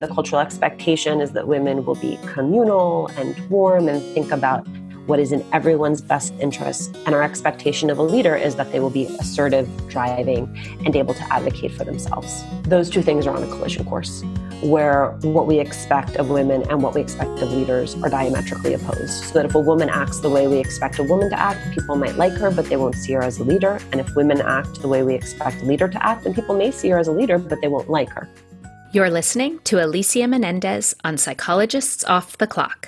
The cultural expectation is that women will be communal and warm and think about what is in everyone's best interest. And our expectation of a leader is that they will be assertive, driving, and able to advocate for themselves. Those two things are on a collision course, where what we expect of women and what we expect of leaders are diametrically opposed. So that if a woman acts the way we expect a woman to act, people might like her, but they won't see her as a leader. And if women act the way we expect a leader to act, then people may see her as a leader, but they won't like her. You're listening to Alicia Menendez on Psychologists Off the Clock.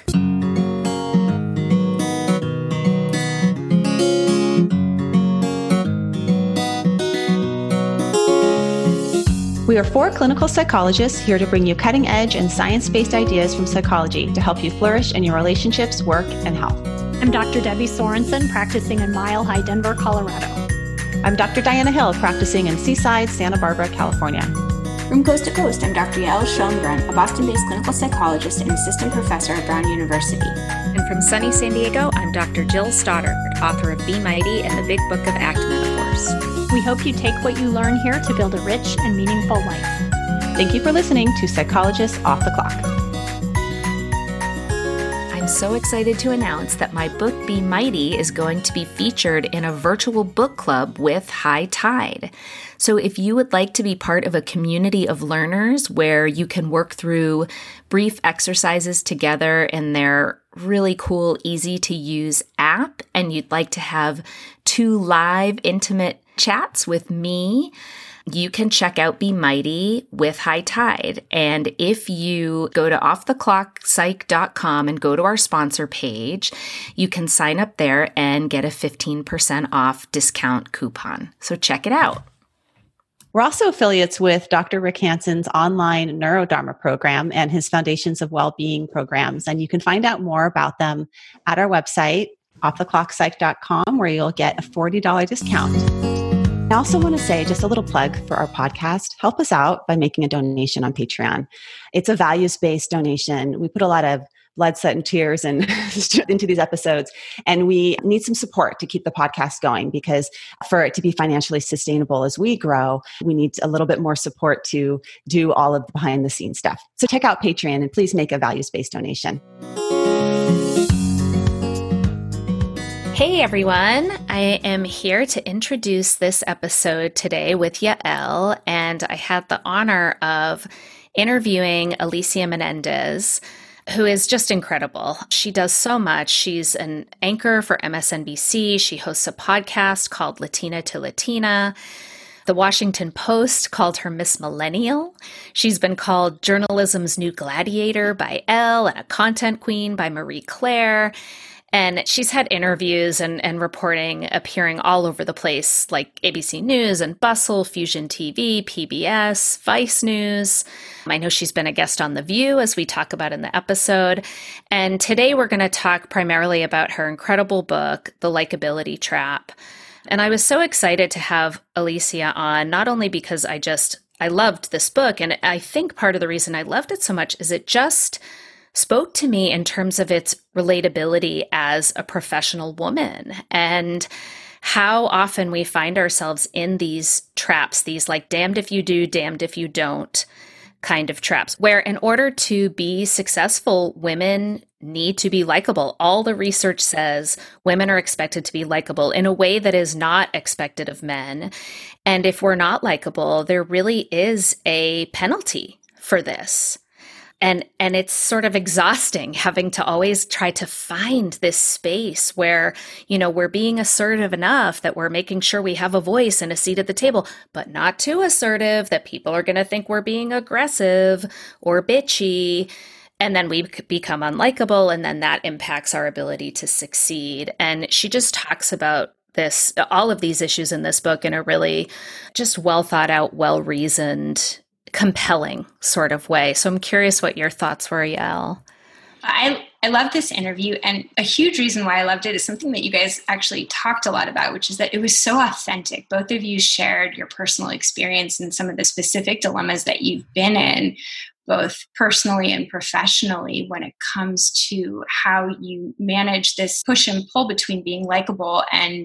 We are 4 clinical psychologists here to bring you cutting-edge and science-based ideas from psychology to help you flourish in your relationships, work, and health. I'm Dr. Debbie Sorensen, practicing in Mile High, Denver, Colorado. I'm Dr. Diana Hill, practicing in Seaside, Santa Barbara, California. From coast to coast, I'm Dr. Yael Schongren, a Boston-based clinical psychologist and assistant professor at Brown University. And from sunny San Diego, I'm Dr. Jill Stoddard, author of Be Mighty and the Big Book of ACT Metaphors. We hope you take what you learn here to build a rich and meaningful life. Thank you for listening to Psychologists Off the Clock. I'm so excited to announce that my book, Be Mighty, is going to be featured in a virtual book club with High Tide. So if you would like to be part of a community of learners where you can work through brief exercises together in their really cool, easy to use app, and you'd like to have 2 live, intimate chats with me, you can check out Be Mighty with High Tide. And if you go to offtheclockpsych.com and go to our sponsor page, you can sign up there and get a 15% off discount coupon. So check it out. We're also affiliates with Dr. Rick Hanson's online Neurodharma program and his Foundations of Wellbeing programs. And you can find out more about them at our website, offtheclockpsych.com, where you'll get a $40 discount. I also want to say just a little plug for our podcast. Help us out by making a donation on Patreon. It's a values-based donation. We put a lot of blood, sweat, and tears and into these episodes. And we need some support to keep the podcast going, because for it to be financially sustainable as we grow, we need a little bit more support to do all of the behind the scenes stuff. So check out Patreon and please make a values-based donation. Hey everyone, I am here to introduce this episode today with Yael, and I had the honor of interviewing Alicia Menendez, who is just incredible. She does so much. She's an anchor for MSNBC. She hosts a podcast called Latina to Latina. The Washington Post called her Miss Millennial. She's been called journalism's new gladiator by Elle and a content queen by Marie Claire. And she's had interviews and reporting appearing all over the place, like ABC News and Bustle, Fusion TV, PBS, Vice News. I know she's been a guest on The View, as we talk about in the episode. And today we're going to talk primarily about her incredible book, The Likeability Trap. And I was so excited to have Alicia on, not only because I loved this book, and I think part of the reason I loved it so much is it just spoke to me in terms of its relatability as a professional woman, and how often we find ourselves in these traps, these like damned if you do, damned if you don't kind of traps, where in order to be successful, women need to be likable. All the research says women are expected to be likable in a way that is not expected of men. And if we're not likable, there really is a penalty for this. And it's sort of exhausting having to always try to find this space where, we're being assertive enough that we're making sure we have a voice and a seat at the table, but not too assertive that people are going to think we're being aggressive or bitchy. And then we become unlikable, and then that impacts our ability to succeed. And she just talks about all of these issues in this book in a really just well thought out, well-reasoned, compelling sort of way. So I'm curious what your thoughts were, Yael. I love this interview, and a huge reason why I loved it is something that you guys actually talked a lot about, which is that it was so authentic. Both of you shared your personal experience and some of the specific dilemmas that you've been in, both personally and professionally, when it comes to how you manage this push and pull between being likable and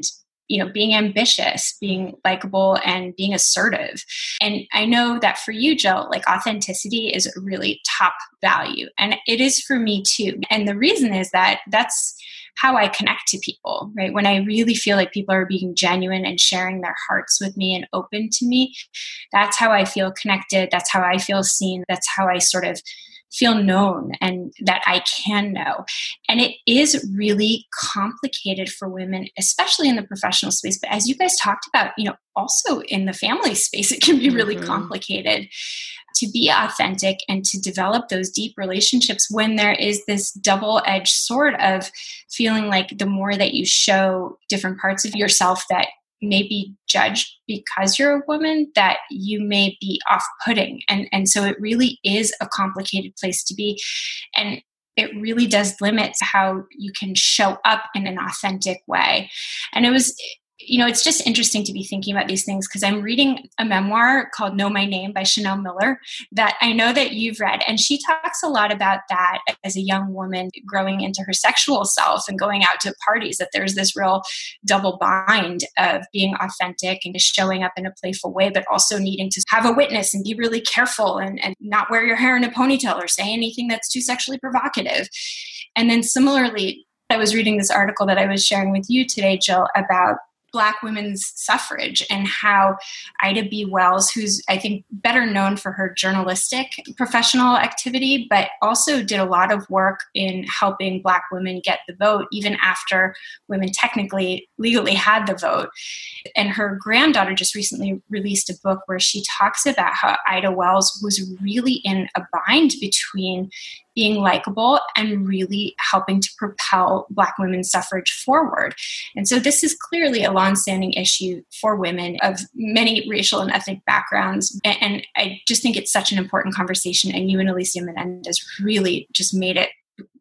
being ambitious, being likable, and being assertive. And I know that for you, Jill, like authenticity is a really top value. And it is for me too. And the reason is that that's how I connect to people, right? When I really feel like people are being genuine and sharing their hearts with me and open to me, that's how I feel connected. That's how I feel seen. That's how I sort of feel known and that I can know. And it is really complicated for women, especially in the professional space. But as you guys talked about, also in the family space, it can be really complicated to be authentic and to develop those deep relationships when there is this double-edged sword of feeling like the more that you show different parts of yourself that may be judged because you're a woman, that you may be off-putting. And so it really is a complicated place to be. And it really does limit how you can show up in an authentic way. And it was, it's just interesting to be thinking about these things because I'm reading a memoir called Know My Name by Chanel Miller that I know that you've read. And she talks a lot about that as a young woman growing into her sexual self and going out to parties, that there's this real double bind of being authentic and just showing up in a playful way, but also needing to have a witness and be really careful and not wear your hair in a ponytail or say anything that's too sexually provocative. And then similarly, I was reading this article that I was sharing with you today, Jill, about Black women's suffrage and how Ida B. Wells, who's I think better known for her journalistic professional activity, but also did a lot of work in helping Black women get the vote, even after women technically legally had the vote. And her granddaughter just recently released a book where she talks about how Ida Wells was really in a bind between being likable and really helping to propel Black women's suffrage forward. And so this is clearly a longstanding issue for women of many racial and ethnic backgrounds. And I just think it's such an important conversation. And you and Alicia Menendez really just made it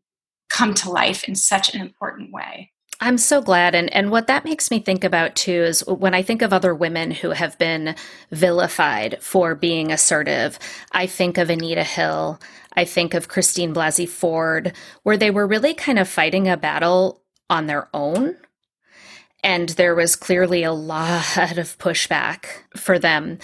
come to life in such an important way. I'm so glad. And what that makes me think about too is when I think of other women who have been vilified for being assertive, I think of Anita Hill, I think of Christine Blasey Ford, where they were really kind of fighting a battle on their own. And there was clearly a lot of pushback for them.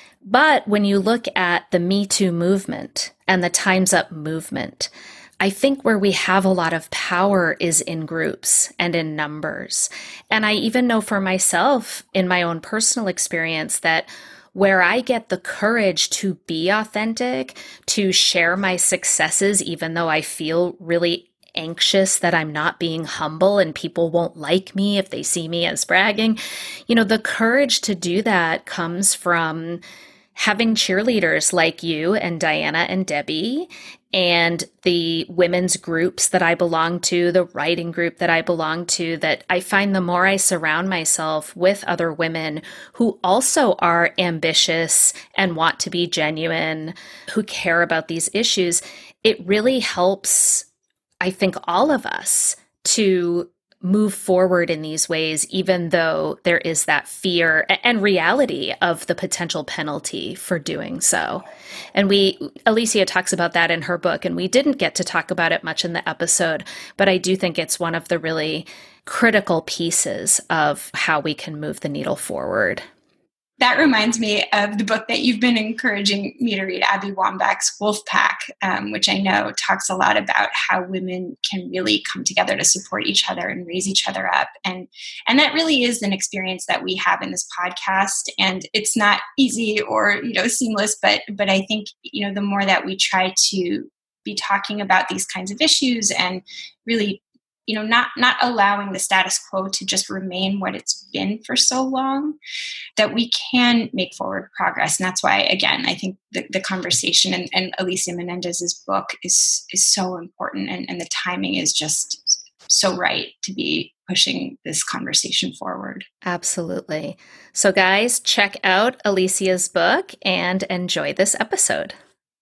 But when you look at the Me Too movement and the Time's Up movement, I think where we have a lot of power is in groups and in numbers. And I even know for myself in my own personal experience that where I get the courage to be authentic, to share my successes, even though I feel really anxious that I'm not being humble and people won't like me if they see me as bragging, the courage to do that comes from having cheerleaders like you and Diana and Debbie and the women's groups that I belong to, the writing group that I belong to, that I find the more I surround myself with other women who also are ambitious and want to be genuine, who care about these issues, it really helps, I think, all of us to move forward in these ways, even though there is that fear and reality of the potential penalty for doing so. And Alicia talks about that in her book, and we didn't get to talk about it much in the episode, but I do think it's one of the really critical pieces of how we can move the needle forward. That reminds me of the book that you've been encouraging me to read, Abby Wambach's Wolfpack, which I know talks a lot about how women can really come together to support each other and raise each other up. And that really is an experience that we have in this podcast. And it's not easy or, seamless, but I think, the more that we try to be talking about these kinds of issues and really not allowing the status quo to just remain what it's been for so long, that we can make forward progress. And that's why, again, I think the conversation and Alicia Menendez's book is so important. And the timing is just so right to be pushing this conversation forward. Absolutely. So guys, check out Alicia's book and enjoy this episode.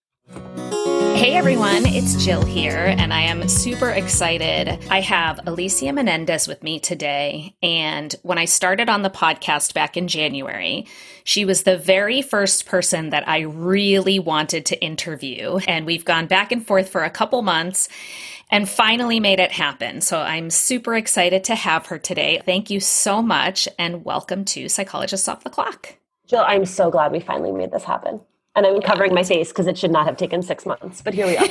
Hey everyone, it's Jill here, and I am super excited. I have Alicia Menendez with me today, and when I started on the podcast back in January, she was the very first person that I really wanted to interview, and we've gone back and forth for a couple months, and finally made it happen. So I'm super excited to have her today. Thank you so much, and welcome to Psychologists Off the Clock. Jill, I'm so glad we finally made this happen. And I'm covering my face because it should not have taken 6 months, but here we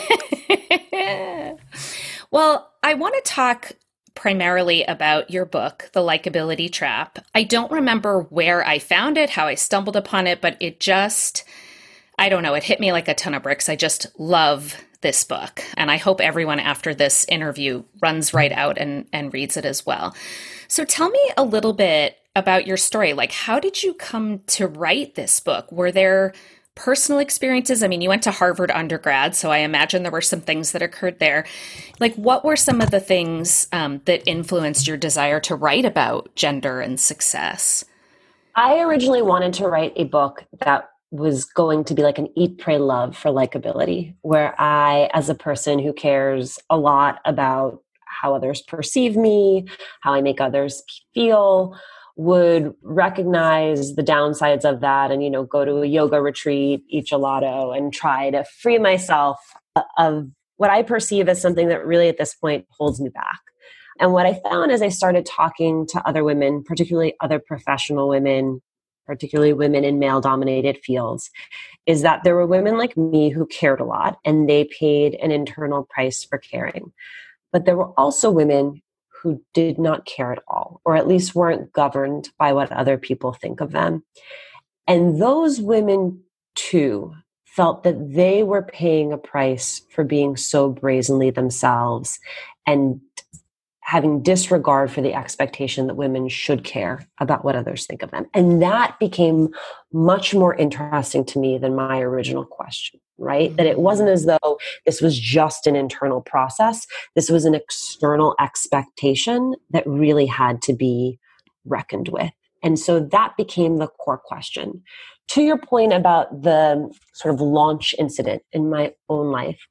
are. Well, I want to talk primarily about your book, The Likeability Trap. I don't remember where I found it, how I stumbled upon it, but it just, I don't know, it hit me like a ton of bricks. I just love this book. And I hope everyone after this interview runs right out and reads it as well. So tell me a little bit about your story. Like, how did you come to write this book? Were there personal experiences? I mean, you went to Harvard undergrad, so I imagine there were some things that occurred there. Like, what were some of the things that influenced your desire to write about gender and success? I originally wanted to write a book that was going to be like an eat, pray, love for likability, where I, as a person who cares a lot about how others perceive me, how I make others feel, would recognize the downsides of that and, go to a yoga retreat, eat gelato, and try to free myself of what I perceive as something that really at this point holds me back. And what I found as I started talking to other women, particularly other professional women, particularly women in male-dominated fields, is that there were women like me who cared a lot and they paid an internal price for caring. But there were also women who did not care at all, or at least weren't governed by what other people think of them. And those women, too, felt that they were paying a price for being so brazenly themselves and having disregard for the expectation that women should care about what others think of them. And that became much more interesting to me than my original question. Right? That it wasn't as though this was just an internal process. This was an external expectation that really had to be reckoned with. And so that became the core question. To your point about the sort of launch incident in my own life,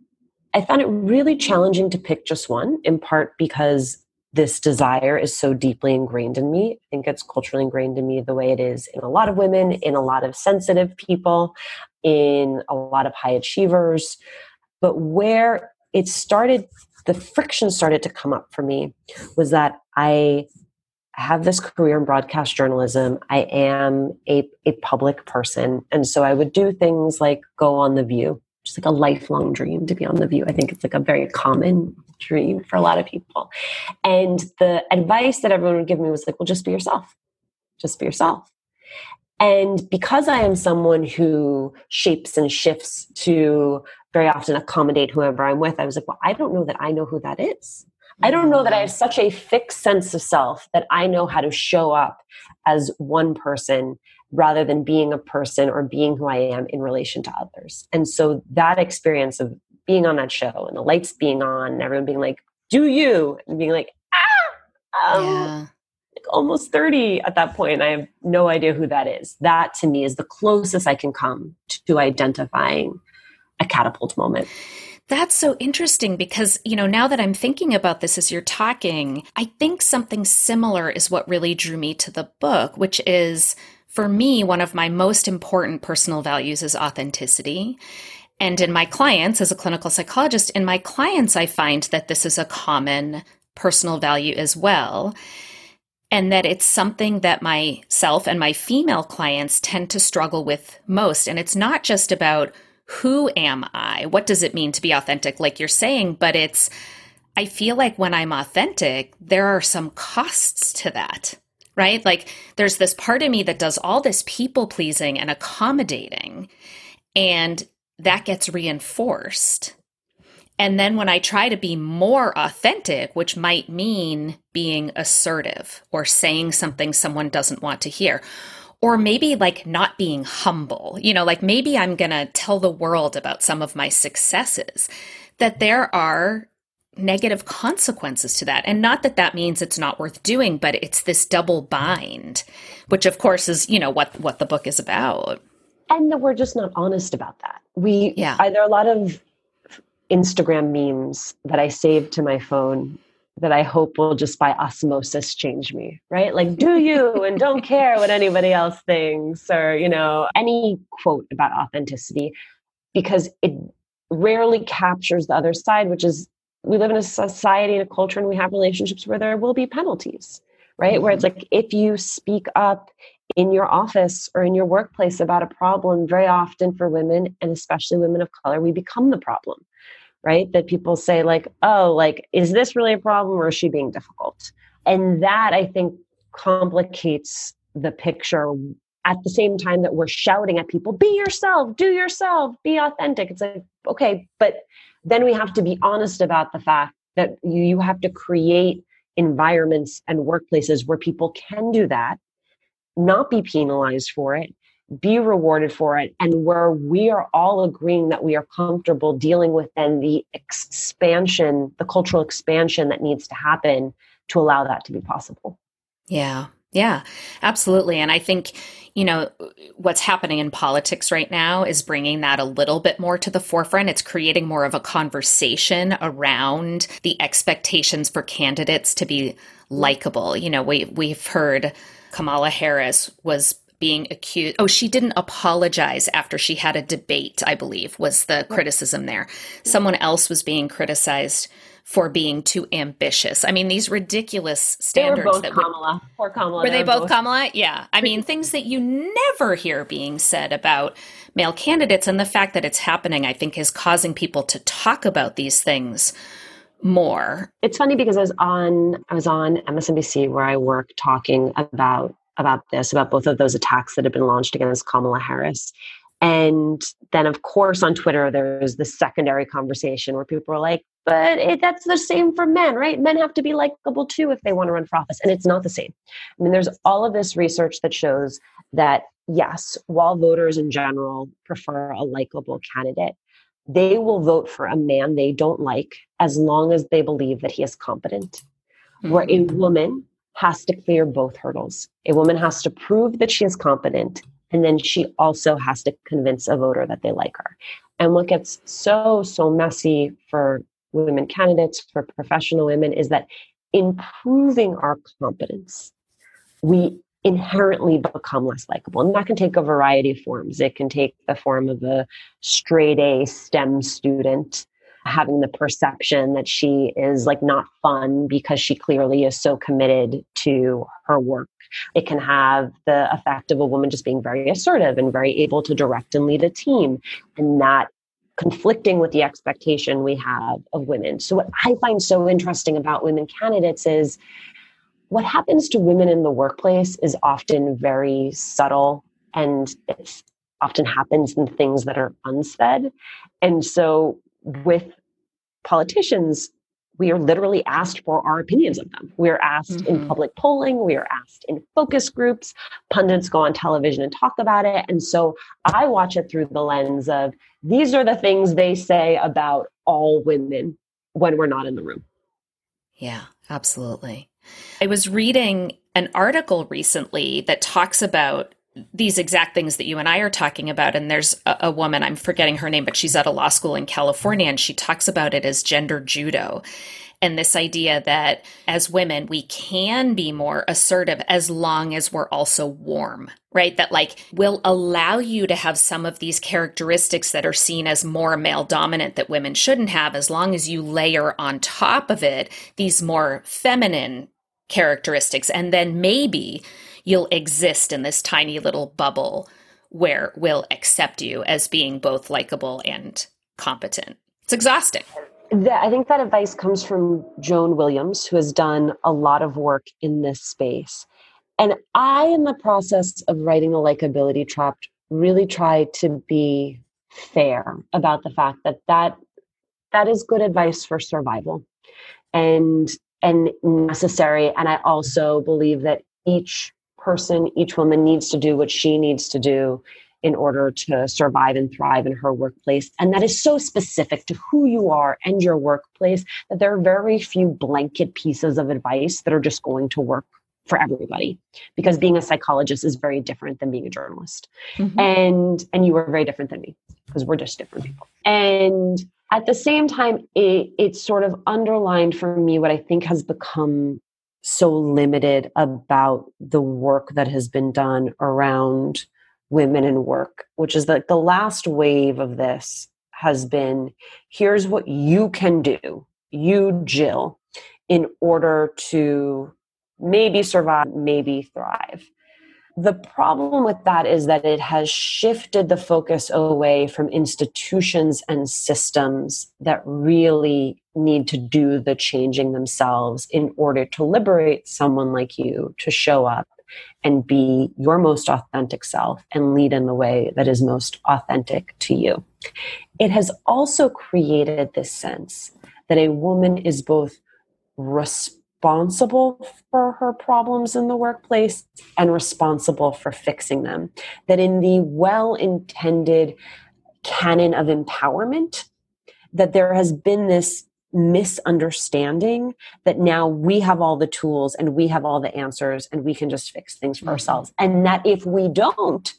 I found it really challenging to pick just one, in part because this desire is so deeply ingrained in me. I think it's culturally ingrained in me the way it is in a lot of women, in a lot of sensitive people, in a lot of high achievers. But where it started, the friction started to come up for me was that I have this career in broadcast journalism. I am a public person. And so I would do things like go on The View, just like a lifelong dream to be on The View. I think it's like a very common dream for a lot of people. And the advice that everyone would give me was like, well, just be yourself. Just be yourself. And because I am someone who shapes and shifts to very often accommodate whoever I'm with, I was like, well, I don't know that I know who that is. I don't know that I have such a fixed sense of self that I know how to show up as one person rather than being a person or being who I am in relation to others. And so that experience of being on that show and the lights being on and everyone being like, do you? And being like, like almost 30 at that point. I have no idea who that is. That to me is the closest I can come to identifying a catapult moment. That's so interesting because, now that I'm thinking about this as you're talking, I think something similar is what really drew me to the book, which is, for me, one of my most important personal values is authenticity. And in my clients, as a clinical psychologist, in my clients, I find that this is a common personal value as well. And that it's something that myself and my female clients tend to struggle with most. And it's not just about who am I? What does it mean to be authentic, like you're saying? But I feel like when I'm authentic, there are some costs to that, right? Like there's this part of me that does all this people pleasing and accommodating, and that gets reinforced. And then when I try to be more authentic, which might mean being assertive or saying something someone doesn't want to hear, or maybe like not being humble, like maybe I'm going to tell the world about some of my successes, that there are negative consequences to that. And not that that means it's not worth doing, but it's this double bind, which of course is, what the book is about. And that we're just not honest about that. There are a lot of Instagram memes that I saved to my phone that I hope will just by osmosis change me, right? Like, do you and don't care what anybody else thinks, or, any quote about authenticity, because it rarely captures the other side, which is we live in a society and a culture, and we have relationships where there will be penalties, right? Mm-hmm. Where it's like, if you speak up in your office or in your workplace about a problem, very often for women, and especially women of color, we become the problem, right? That people say like, oh, like, is this really a problem, or is she being difficult? And that, I think, complicates the picture. At the same time that we're shouting at people, be yourself, do yourself, be authentic. It's like, okay, but then we have to be honest about the fact that you have to create environments and workplaces where people can do that, not be penalized for it, be rewarded for it, and where we are all agreeing that we are comfortable dealing with then the expansion, the cultural expansion that needs to happen to allow that to be possible. Yeah, absolutely. And I think, what's happening in politics right now is bringing that a little bit more to the forefront. It's creating more of a conversation around the expectations for candidates to be likable. We've heard Kamala Harris was being accused. Oh, she didn't apologize after she had a debate, I believe, was the criticism there. Someone else was being criticized for being too ambitious. I mean, these ridiculous standards. They were both Kamala. Poor Kamala. Were they both Kamala? Yeah. I mean, things that you never hear being said about male candidates, and the fact that it's happening, I think, is causing people to talk about these things more. It's funny because I was on MSNBC, where I work, talking about both of those attacks that have been launched against Kamala Harris. And then, of course, on Twitter, there's the secondary conversation where people are like, but that's the same for men, right? Men have to be likable too if they want to run for office. And it's not the same. I mean, there's all of this research that shows that, yes, while voters in general prefer a likable candidate, they will vote for a man they don't like as long as they believe that he is competent. Mm-hmm. Where a woman has to clear both hurdles. A woman has to prove that she is competent, and then she also has to convince a voter that they like her. And what gets so messy for women candidates, for professional women, is that in proving our competence, we inherently become less likable. And that can take a variety of forms. It can take the form of a straight A STEM student having the perception that she is like not fun because she clearly is so committed to her work. It can have the effect of a woman just being very assertive and very able to direct and lead a team, and that conflicting with the expectation we have of women. So what I find so interesting about women candidates is what happens to women in the workplace is often very subtle, and it often happens in things that are unsaid. And so with politicians, we are literally asked for our opinions of them. We are asked in public polling. We are asked in focus groups. Pundits go on television and talk about it. And so I watch it through the lens of, these are the things they say about all women when we're not in the room. Yeah, absolutely. I was reading an article recently that talks about these exact things that you and I are talking about. And there's a woman, I'm forgetting her name, but she's at a law school in California, and she talks about it as gender judo. And this idea that as women, we can be more assertive as long as we're also warm, right? That will allow you to have some of these characteristics that are seen as more male dominant that women shouldn't have, as long as you layer on top of it these more feminine characteristics. And then maybe you'll exist in this tiny little bubble where we'll accept you as being both likable and competent. It's exhausting. I think that advice comes from Joan Williams, who has done a lot of work in this space. And I, in the process of writing The Likeability Trap, really try to be fair about the fact that is good advice for survival and necessary. And I also believe that each person, each woman needs to do what she needs to do in order to survive and thrive in her workplace. And that is so specific to who you are and your workplace that there are very few blanket pieces of advice that are just going to work for everybody. Because being a psychologist is very different than being a journalist. Mm-hmm. And you are very different than me, because we're just different people. And at the same time, it sort of underlined for me what I think has become so limited about the work that has been done around women in work, which is that the last wave of this has been, here's what you can do you, Jill, in order to maybe survive, maybe thrive. The problem with that is that it has shifted the focus away from institutions and systems that really need to do the changing themselves in order to liberate someone like you to show up and be your most authentic self and lead in the way that is most authentic to you. It has also created this sense that a woman is both responsible for her problems in the workplace and responsible for fixing them. That in the well-intended canon of empowerment, that there has been this misunderstanding that now we have all the tools and we have all the answers and we can just fix things for ourselves. And that if we don't,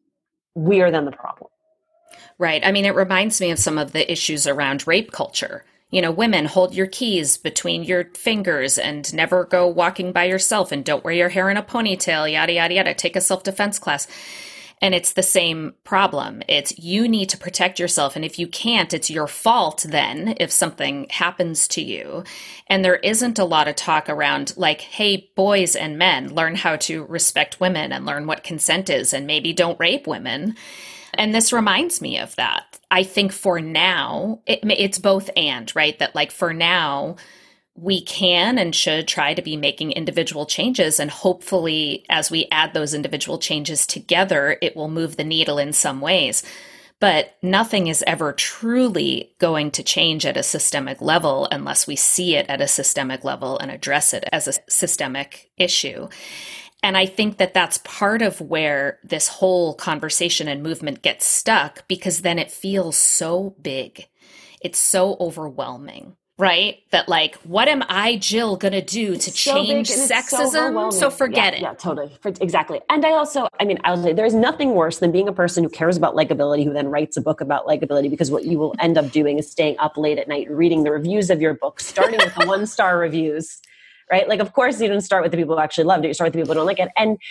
we are then the problem. Right. I mean, it reminds me of some of the issues around rape culture. You know, women, hold your keys between your fingers and never go walking by yourself and don't wear your hair in a ponytail, yada, yada, yada. Take a self-defense class. And it's the same problem. It's you need to protect yourself. And if you can't, it's your fault then if something happens to you. And there isn't a lot of talk around like, hey, boys and men, learn how to respect women and learn what consent is and maybe don't rape women. And this reminds me of that. I think for now, it's both and, right? That like for now, we can and should try to be making individual changes. And hopefully, as we add those individual changes together, it will move the needle in some ways. But nothing is ever truly going to change at a systemic level unless we see it at a systemic level and address it as a systemic issue. And I think that that's part of where this whole conversation and movement gets stuck, because then it feels so big. It's so overwhelming, right? That like, what am I, Jill, going to do to change sexism? So forget it. Yeah, totally. Exactly. And I'll say there's nothing worse than being a person who cares about likability, who then writes a book about likability, because what you will end up doing is staying up late at night, reading the reviews of your book, starting with the 1-star reviews. Right? Like, of course, you don't start with the people who actually loved it. You start with the people who don't like it.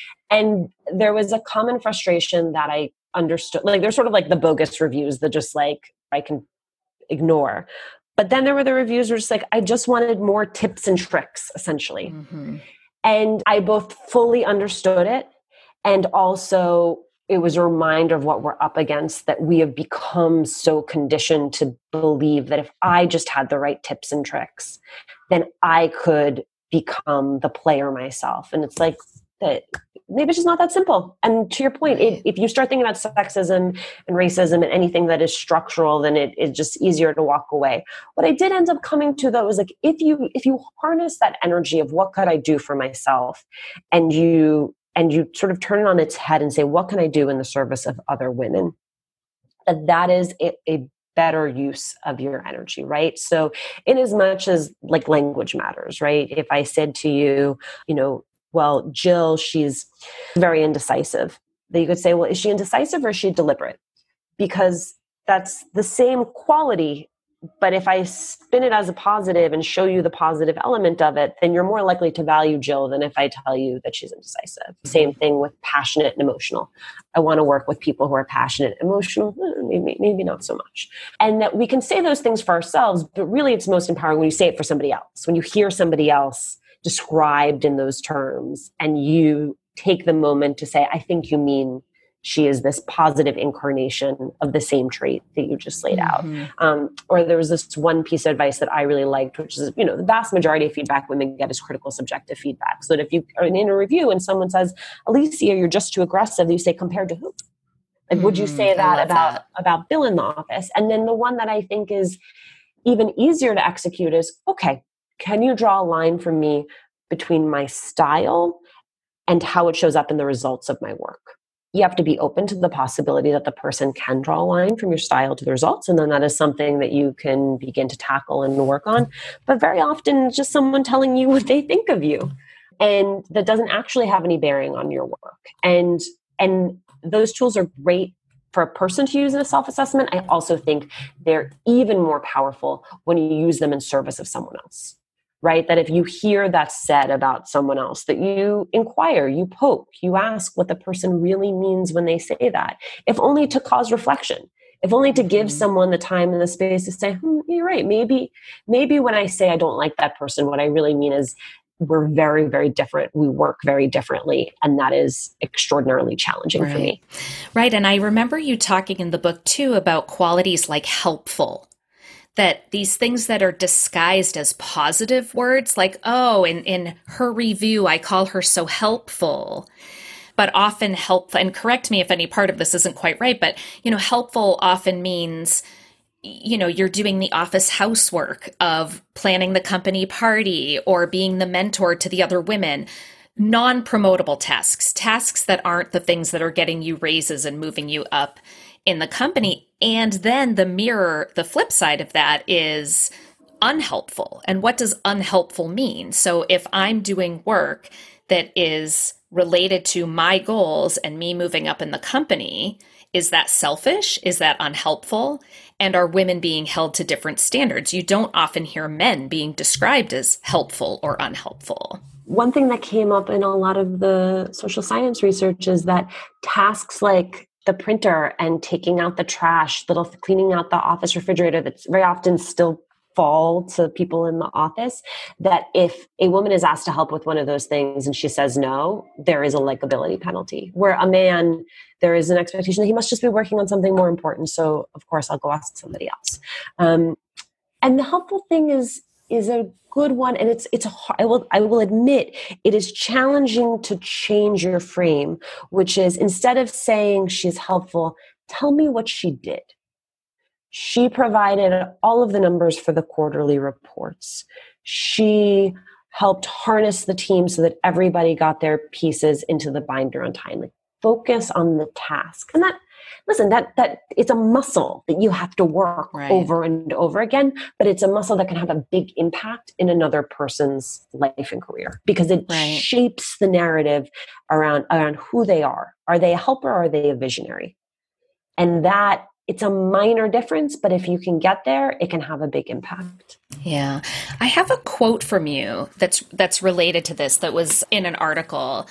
And there was a common frustration that I understood. Like, there's sort of like the bogus reviews that just like I can ignore. But then there were the reviews where just like, I just wanted more tips and tricks, essentially. Mm-hmm. And I both fully understood it, and also it was a reminder of what we're up against, that we have become so conditioned to believe that if I just had the right tips and tricks, then I could become the player myself. And it's like, that maybe it's just not that simple. And to your point, if you start thinking about sexism and racism and anything that is structural, then it's just easier to walk away. What I did end up coming to, though, was like, if you harness that energy of what could I do for myself, and you sort of turn it on its head and say, what can I do in the service of other women? That is a better use of your energy, right? So in as much as like language matters, right? If I said to you, well, Jill, she's very indecisive, then you could say, well, is she indecisive or is she deliberate? Because that's the same quality. But if I spin it as a positive and show you the positive element of it, then you're more likely to value Jill than if I tell you that she's indecisive. Same thing with passionate and emotional. I want to work with people who are passionate and emotional, maybe not so much. And that we can say those things for ourselves, but really it's most empowering when you say it for somebody else. When you hear somebody else described in those terms and you take the moment to say, I think you mean she is this positive incarnation of the same trait that you just laid out. Or there was this one piece of advice that I really liked, which is, the vast majority of feedback women get is critical subjective feedback. So that if you are in a review and someone says, Alicia, you're just too aggressive, you say, compared to who? Like, would you say that about Bill in the office? And then the one that I think is even easier to execute is, okay, can you draw a line for me between my style and how it shows up in the results of my work? You have to be open to the possibility that the person can draw a line from your style to the results. And then that is something that you can begin to tackle and work on. But very often it's just someone telling you what they think of you. And that doesn't actually have any bearing on your work. And those tools are great for a person to use in a self-assessment. I also think they're even more powerful when you use them in service of someone else. Right? That if you hear that said about someone else, that you inquire, you poke, you ask what the person really means when they say that, if only to cause reflection. if only to give someone the time and the space to say, you're right. Maybe when I say I don't like that person, what I really mean is we're very, very different. We work very differently. And that is extraordinarily challenging for me. Right. And I remember you talking in the book too about qualities like helpful, that these things that are disguised as positive words, like, oh, in her review, I call her so helpful, but often helpful, and correct me if any part of this isn't quite right, but, helpful often means, you're doing the office housework of planning the company party or being the mentor to the other women, non-promotable tasks that aren't the things that are getting you raises and moving you up in the company. And then the flip side of that is unhelpful. And what does unhelpful mean? So if I'm doing work that is related to my goals and me moving up in the company, is that selfish? Is that unhelpful? And are women being held to different standards? You don't often hear men being described as helpful or unhelpful. One thing that came up in a lot of the social science research is that tasks like the printer and taking out the trash, cleaning out the office refrigerator that's very often still fall to people in the office, that if a woman is asked to help with one of those things and she says no, there is a likability penalty. Where a man, there is an expectation that he must just be working on something more important. So of course I'll go ask somebody else. And the helpful thing is a good one. And I will admit it is challenging to change your frame, which is instead of saying she's helpful, tell me what she did. She provided all of the numbers for the quarterly reports. She helped harness the team so that everybody got their pieces into the binder on time. Like, focus on the task. And that it's a muscle that you have to work over and over again, but it's a muscle that can have a big impact in another person's life and career because it shapes the narrative around who they are. Are they a helper or are they a visionary? And that it's a minor difference, but if you can get there, it can have a big impact. Yeah. I have a quote from you that's related to this that was in an article.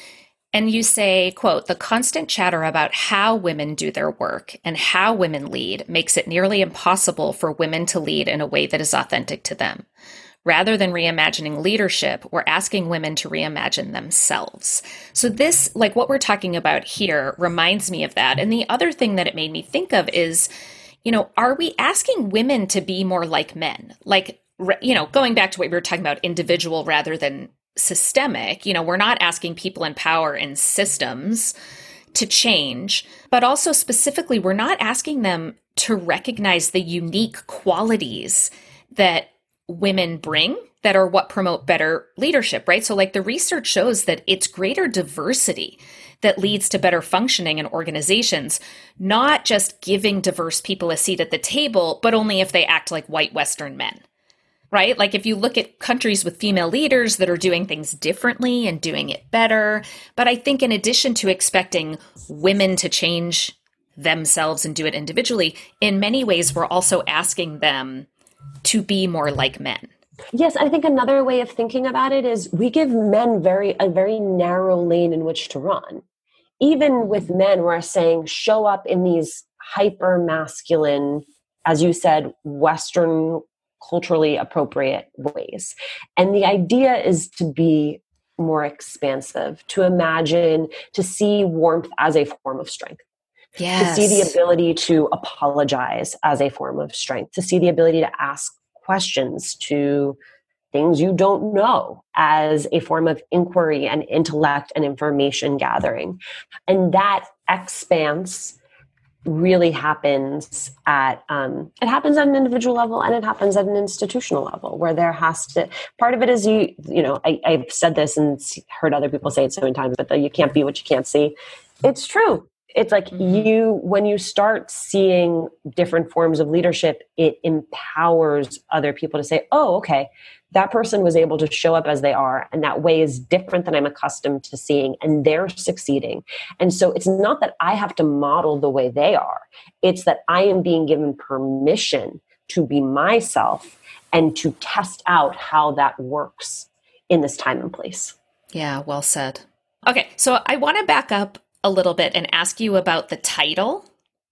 And you say, quote, "The constant chatter about how women do their work and how women lead makes it nearly impossible for women to lead in a way that is authentic to them. Rather than reimagining leadership, we're asking women to reimagine themselves." So this, like what we're talking about here, reminds me of that. And the other thing that it made me think of is, are we asking women to be more like men? Like, going back to what we were talking about, individual rather than systemic, we're not asking people in power and systems to change, but also specifically, we're not asking them to recognize the unique qualities that women bring that are what promote better leadership, right? So like the research shows that it's greater diversity that leads to better functioning in organizations, not just giving diverse people a seat at the table, but only if they act like white Western men. Right? Like if you look at countries with female leaders that are doing things differently and doing it better. But I think in addition to expecting women to change themselves and do it individually, in many ways, we're also asking them to be more like men. Yes, I think another way of thinking about it is we give men a very narrow lane in which to run. Even with men, we're saying show up in these hyper masculine, as you said, Western culturally appropriate ways. And the idea is to be more expansive, to imagine, to see warmth as a form of strength. Yes. To see the ability to apologize as a form of strength, to see the ability to ask questions to things you don't know as a form of inquiry and intellect and information gathering. And that expanse really happens at it happens at an individual level and it happens at an institutional level where there has to, part of it is I've said this and heard other people say it so many times, but you can't be what you can't see. It's true. It's like when you start seeing different forms of leadership, it empowers other people to say, oh, okay, that person was able to show up as they are. And that way is different than I'm accustomed to seeing. And they're succeeding. And so it's not that I have to model the way they are. It's that I am being given permission to be myself and to test out how that works in this time and place. Yeah, well said. Okay, so I want to back up a little bit and ask you about the title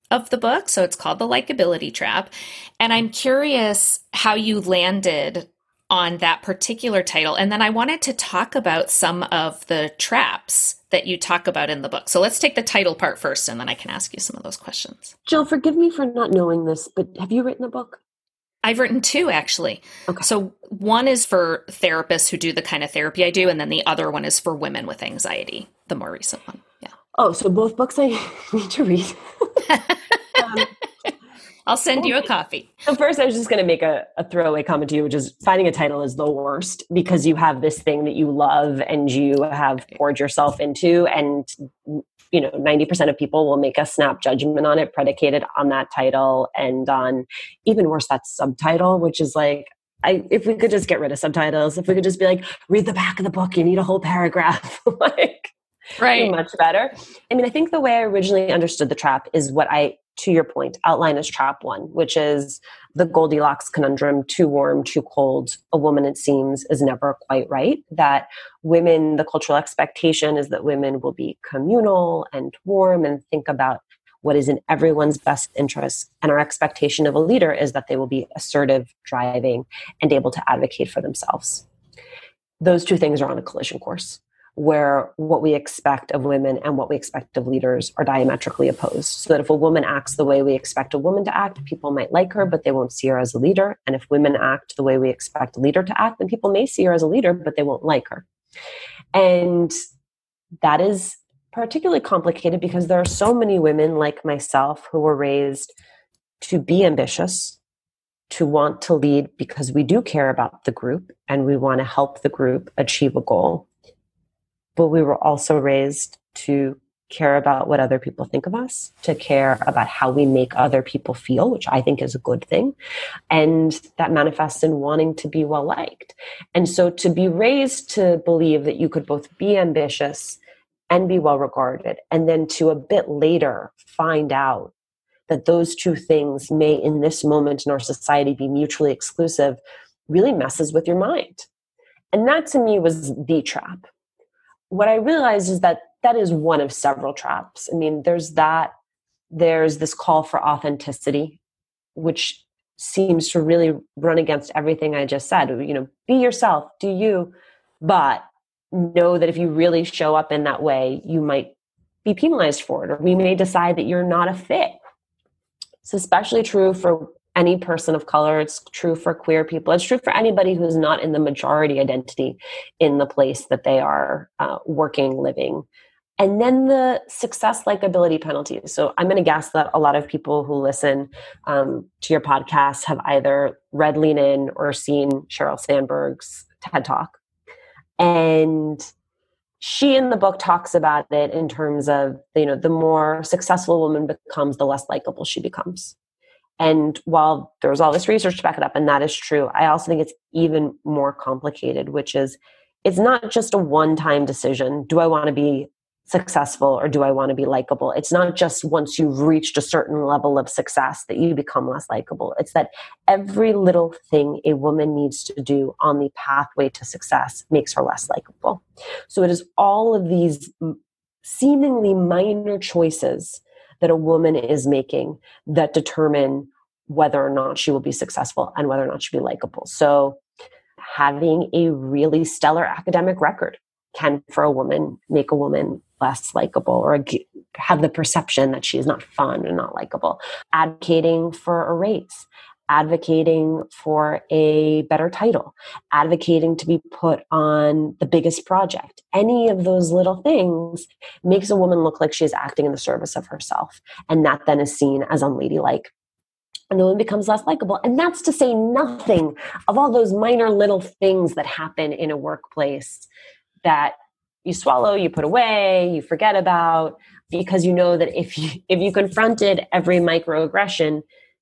of the book. So it's called The Likeability Trap. And I'm curious how you landed on that particular title. And then I wanted to talk about some of the traps that you talk about in the book. So let's take the title part first, and then I can ask you some of those questions. Jill, forgive me for not knowing this, but have you written a book? I've written two, actually. Okay. So one is for therapists who do the kind of therapy I do, and then the other one is for women with anxiety, the more recent one. Yeah. Oh, so both books I need to read. I'll send you a copy. So first, I was just going to make a throwaway comment to you, which is finding a title is the worst because you have this thing that you love and you have poured yourself into, and 90% of people will make a snap judgment on it predicated on that title and on, even worse, that subtitle, which is like, if we could just get rid of subtitles, if we could just be like, read the back of the book, you need a whole paragraph, right, much better. I mean, I think the way I originally understood the trap is what I, to your point, outline as trap one, which is the Goldilocks conundrum: too warm, too cold. A woman, it seems, is never quite right. That women, the cultural expectation is that women will be communal and warm and think about what is in everyone's best interest. And our expectation of a leader is that they will be assertive, driving, and able to advocate for themselves. Those two things are on a collision course, where what we expect of women and what we expect of leaders are diametrically opposed. So that if a woman acts the way we expect a woman to act, people might like her, but they won't see her as a leader. And if women act the way we expect a leader to act, then people may see her as a leader, but they won't like her. And that is particularly complicated because there are so many women like myself who were raised to be ambitious, to want to lead because we do care about the group and we want to help the group achieve a goal. But we were also raised to care about what other people think of us, to care about how we make other people feel, which I think is a good thing. And that manifests in wanting to be well liked. And so to be raised to believe that you could both be ambitious and be well regarded, and then to a bit later find out that those two things may in this moment in our society be mutually exclusive, really messes with your mind. And that to me was the trap. What I realized is that that is one of several traps. I mean, there's this call for authenticity, which seems to really run against everything I just said. Be yourself, do you, but know that if you really show up in that way, you might be penalized for it, or we may decide that you're not a fit. It's especially true for any person of color. It's true for queer people. It's true for anybody who's not in the majority identity in the place that they are working, living. And then the success likability penalties. So I'm going to guess that a lot of people who listen to your podcast have either read Lean In or seen Sheryl Sandberg's TED Talk. And she in the book talks about it in terms of, the more successful a woman becomes, the less likable she becomes. And while there's all this research to back it up, and that is true, I also think it's even more complicated, which is it's not just a one-time decision. Do I want to be successful or do I want to be likable? It's not just once you've reached a certain level of success that you become less likable. It's that every little thing a woman needs to do on the pathway to success makes her less likable. So it is all of these seemingly minor choices that a woman is making that determine whether or not she will be successful and whether or not she'll be likable. So having a really stellar academic record can, for a woman, make a woman less likable or have the perception that she is not fun and not likable. Advocating for a raise, advocating for a better title, advocating to be put on the biggest project. Any of those little things makes a woman look like she is acting in the service of herself. And that then is seen as unladylike. And the woman becomes less likable. And that's to say nothing of all those minor little things that happen in a workplace that you swallow, you put away, you forget about, because you know that if you confronted every microaggression,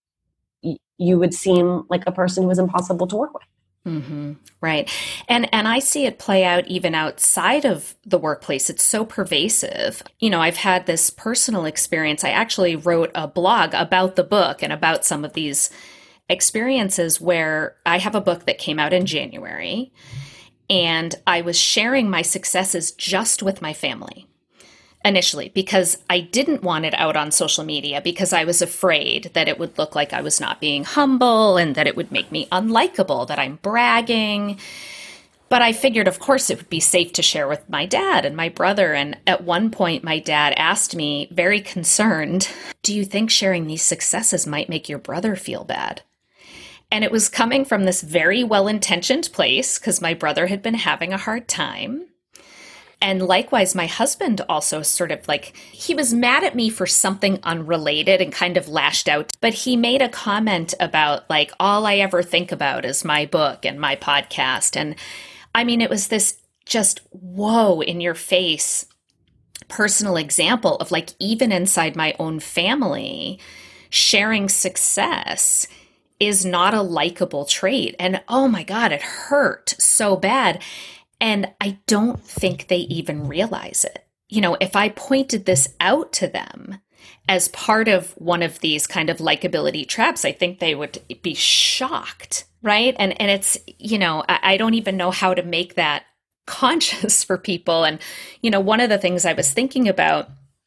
you would seem like a person who is impossible to work with. Mm-hmm. Right. And I see it play out even outside of the workplace. It's so pervasive. I've had this personal experience. I actually wrote a blog about the book and about some of these experiences where I have a book that came out in January and I was sharing my successes just with my family. initially, because I didn't want it out on social media because I was afraid that it would look like I was not being humble and that it would make me unlikable, that I'm bragging. But I figured, of course, it would be safe to share with my dad and my brother. And at one point, my dad asked me, very concerned, do you think sharing these successes might make your brother feel bad? And it was coming from this very well-intentioned place because my brother had been having a hard time. And likewise, my husband also sort of like, he was mad at me for something unrelated and kind of lashed out. But he made a comment about like, all I ever think about is my book and my podcast. And I mean, it was this just whoa in your face personal example of like, even inside my own family, sharing success is not a likable trait. And oh my God, it hurt so bad. And I don't think they even realize it. You know, if I pointed this out to them as part of one of these kind of likability traps, I think they would be shocked, right? And it's, you know, I don't even know how to make that conscious for people. And, you know, one of the things I was thinking about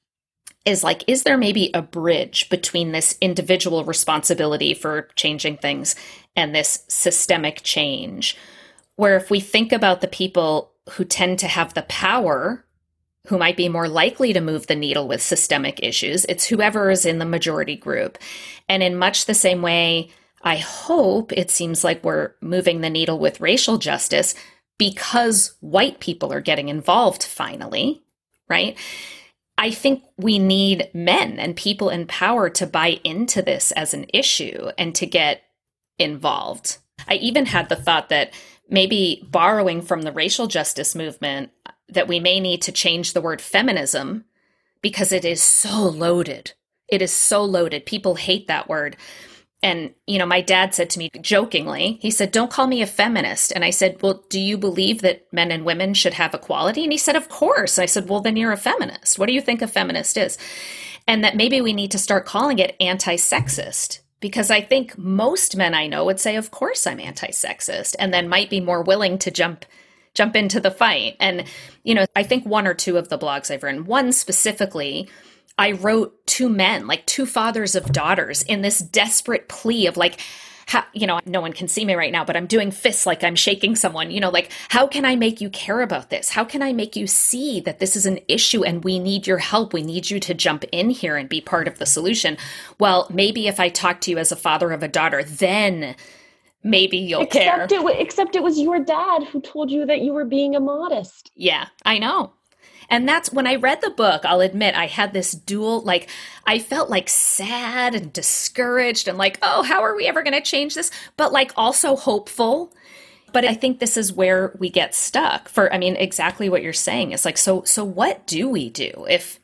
is like, is there maybe a bridge between this individual responsibility for changing things and this systemic change? Where if we think about the people who tend to have the power, who might be more likely to move the needle with systemic issues, it's whoever is in the majority group. And in much the same way, I hope it seems like we're moving the needle with racial justice because white people are getting involved finally, right? I think we need men and people in power to buy into this as an issue and to get involved. I even had the thought that maybe borrowing from the racial justice movement, that we may need to change the word feminism because it is so loaded. It is so loaded. People hate that word. And, you know, my dad said to me jokingly, he said, don't call me a feminist. And I said, well, do you believe that men and women should have equality? And he said, of course. I said, well, then you're a feminist. What do you think a feminist is? And that maybe we need to start calling it anti-sexist. Because I think most men I know would say, of course I'm anti-sexist, and then might be more willing to jump into the fight. And, you know, I think one or two of the blogs I've written, one specifically, I wrote to men, like two fathers of daughters, in this desperate plea of like, how, you know, no one can see me right now, but I'm doing fists like I'm shaking someone, you know, like, how can I make you care about this? How can I make you see that this is an issue and we need your help? We need you to jump in here and be part of the solution. Well, maybe if I talk to you as a father of a daughter, then maybe you'll care. Except it was your dad who told you that you were being immodest. Yeah, I know. And that's when I read the book, I'll admit I had this dual, like, I felt like sad and discouraged and like, oh, how are we ever going to change this? But like also hopeful. But I think this is where we get stuck I mean, exactly what you're saying is like, so what do we do if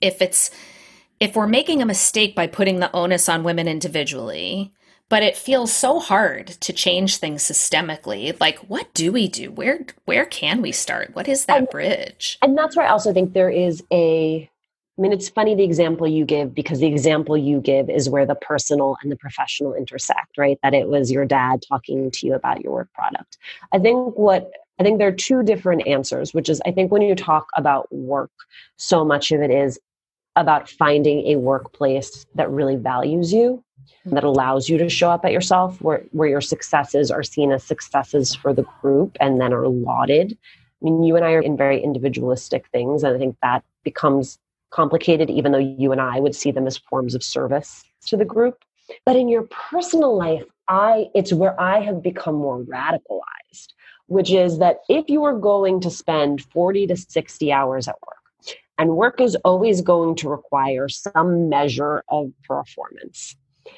we're making a mistake by putting the onus on women individually, but it feels so hard to change things systemically. Like, what do we do? Where can we start? What is that bridge? And that's where I also think there is I mean, it's funny the example you give, because the example you give is where the personal and the professional intersect, right? That it was your dad talking to you about your work product. I think there are two different answers, which is I think when you talk about work, so much of it is about finding a workplace that really values you, that allows you to show up at yourself, where your successes are seen as successes for the group and then are lauded. I mean, you and I are in very individualistic things, and I think that becomes complicated, even though you and I would see them as forms of service to the group. But in your personal life, it's where I have become more radicalized, which is that if you are going to spend 40 to 60 hours at work, and work is always going to require some measure of performance,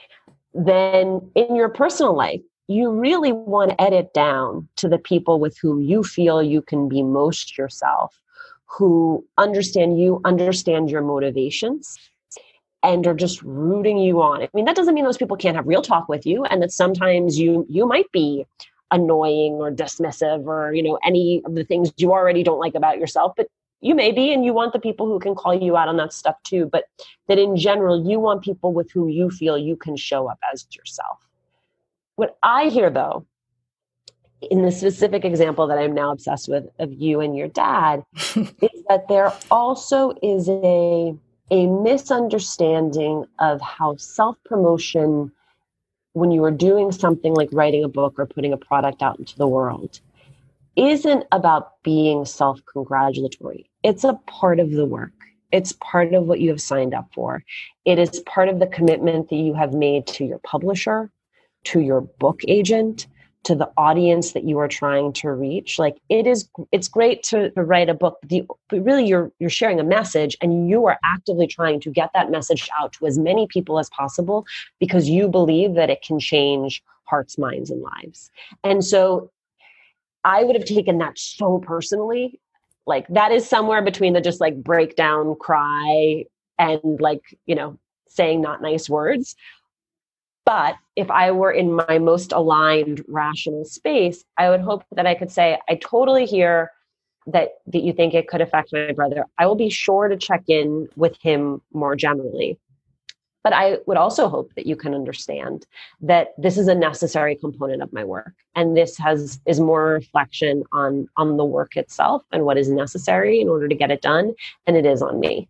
then in your personal life, you really want to edit down to the people with whom you feel you can be most yourself, who understand you, understand your motivations, and are just rooting you on. I mean, that doesn't mean those people can't have real talk with you, and that sometimes you might be annoying or dismissive or, you know, any of the things you already don't like about yourself, but you may be, and you want the people who can call you out on that stuff too. But that in general, you want people with whom you feel you can show up as yourself. What I hear, though, in the specific example that I'm now obsessed with of you and your dad, is that there also is a misunderstanding of how self-promotion, when you are doing something like writing a book or putting a product out into the world, isn't about being self-congratulatory. It's a part of the work. It's part of what you have signed up for. It is part of the commitment that you have made to your publisher, to your book agent, to the audience that you are trying to reach. Like it's great to write a book, but really you're sharing a message, and you are actively trying to get that message out to as many people as possible because you believe that it can change hearts, minds, and lives. And so I would have taken that so personally. Like that is somewhere between the just like breakdown, cry, and like, saying not nice words. But if I were in my most aligned, rational space, I would hope that I could say, I totally hear that you think it could affect my brother. I will be sure to check in with him more generally. But I would also hope that you can understand that this is a necessary component of my work. And this is more reflection on the work itself and what is necessary in order to get it done. And it is on me.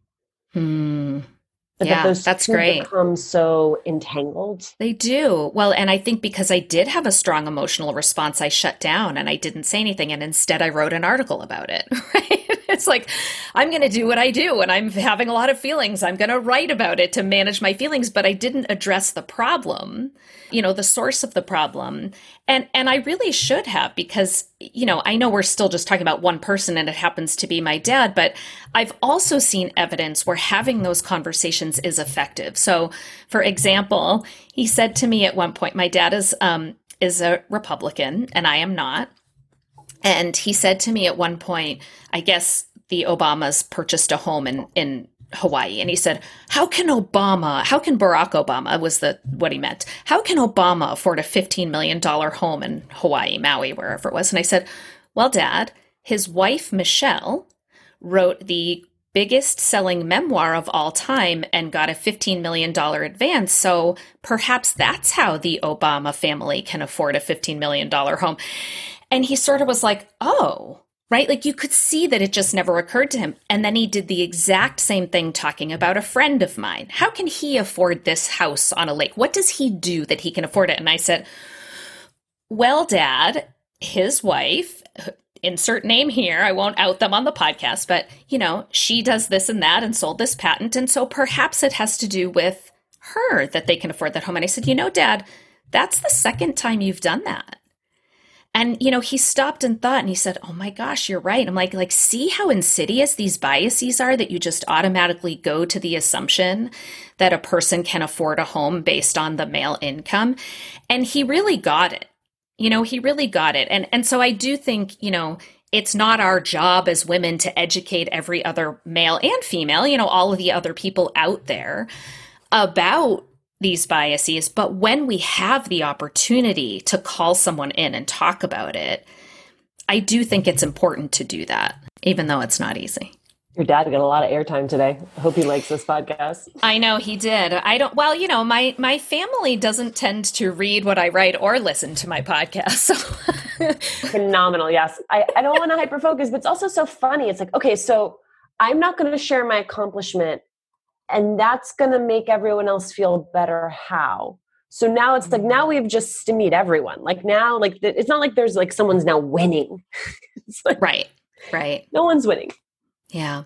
Yeah, that's great. Become so entangled. They do. Well, and I think because I did have a strong emotional response, I shut down and I didn't say anything. And instead I wrote an article about it, right? It's like, I'm going to do what I do and I'm having a lot of feelings. I'm going to write about it to manage my feelings, but I didn't address the problem, the source of the problem. And I really should have, because, I know we're still just talking about one person and it happens to be my dad, but I've also seen evidence where having those conversations is effective. So for example, he said to me at one point, my dad is a Republican and I am not. And he said to me at one point, I guess the Obamas purchased a home in Hawaii. And he said, how can Barack Obama was what he meant. How can Obama afford a $15 million home in Hawaii, Maui, wherever it was? And I said, well, Dad, his wife, Michelle, wrote the biggest selling memoir of all time and got a $15 million advance. So perhaps that's how the Obama family can afford a $15 million home. And he sort of was like, oh, right? Like you could see that it just never occurred to him. And then he did the exact same thing talking about a friend of mine. How can he afford this house on a lake? What does he do that he can afford it? And I said, well, Dad, his wife, insert name here, I won't out them on the podcast, but, she does this and that and sold this patent. And so perhaps it has to do with her that they can afford that home. And I said, Dad, that's the second time you've done that. And, he stopped and thought and he said, oh my gosh, you're right. I'm like, see how insidious these biases are that you just automatically go to the assumption that a person can afford a home based on the male income. And he really got it. He really got it. And so I do think, it's not our job as women to educate every other male and female, all of the other people out there about these biases. But when we have the opportunity to call someone in and talk about it, I do think it's important to do that, even though it's not easy. Your dad got a lot of airtime today. I hope he likes this podcast. I know he did. My family doesn't tend to read what I write or listen to my podcast. So. Phenomenal. Yes. I don't want to hyper-focus, but it's also so funny. It's like, okay, so I'm not going to share my accomplishment and that's going to make everyone else feel better. How? So now it's like, now we've just stymied everyone. Like now, like it's not like there's like someone's now winning. It's like, right. No one's winning. Yeah.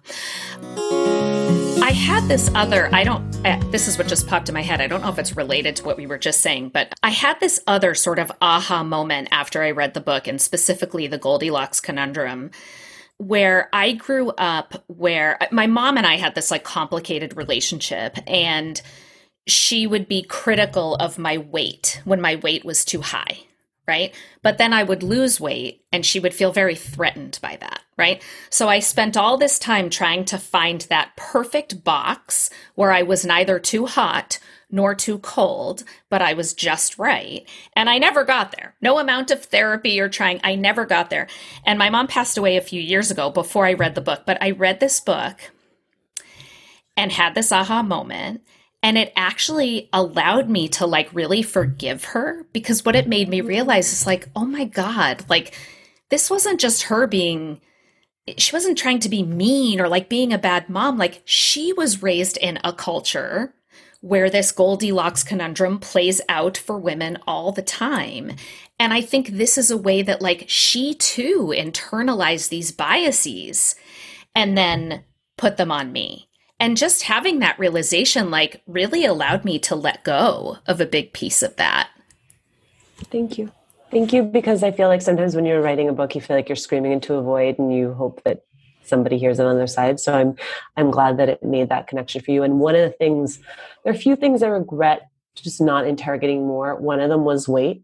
I had this other, this is what just popped in my head. I don't know if it's related to what we were just saying, but I had this other sort of aha moment after I read the book, and specifically the Goldilocks Conundrum, where I grew up, where my mom and I had this like complicated relationship, and she would be critical of my weight when my weight was too high. Right? But then I would lose weight and she would feel very threatened by that. Right? So I spent all this time trying to find that perfect box where I was neither too hot nor too cold, but I was just right. And I never got there. No amount of therapy or trying, I never got there. And my mom passed away a few years ago before I read the book, but I read this book and had this aha moment. And it actually allowed me to like really forgive her, because what it made me realize is like, oh my God, like this wasn't just her she wasn't trying to be mean or like being a bad mom. Like she was raised in a culture where this Goldilocks conundrum plays out for women all the time. And I think this is a way that like she too internalized these biases and then put them on me. And just having that realization like really allowed me to let go of a big piece of that. Thank you. Thank you, because I feel like sometimes when you're writing a book, you feel like you're screaming into a void and you hope that somebody hears it on their side. So I'm glad that it made that connection for you. And one of the things, there are a few things I regret just not interrogating more. One of them was weight,